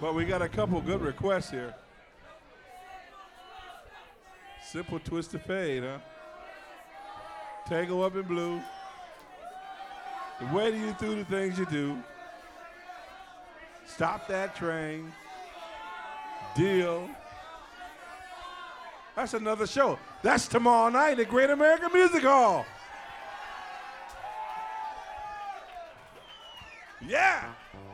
But we got a couple good requests here. Simple Twist of Fade, huh? Tango Up in Blue. The way you do the things you do. Stop That Train. Deal. That's another show. That's tomorrow night at Great American Music Hall. Yeah.